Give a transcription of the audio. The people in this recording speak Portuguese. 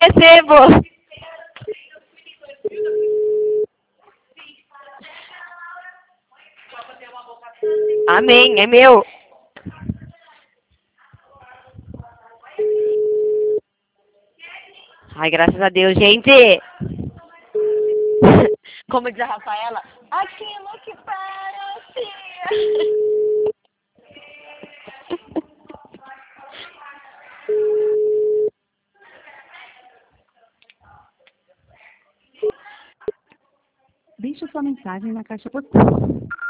recebo. Amém, é meu. Ai, graças a Deus, gente. Como diz a Rafaela, aquilo que parece. Deixe sua mensagem na caixa postal.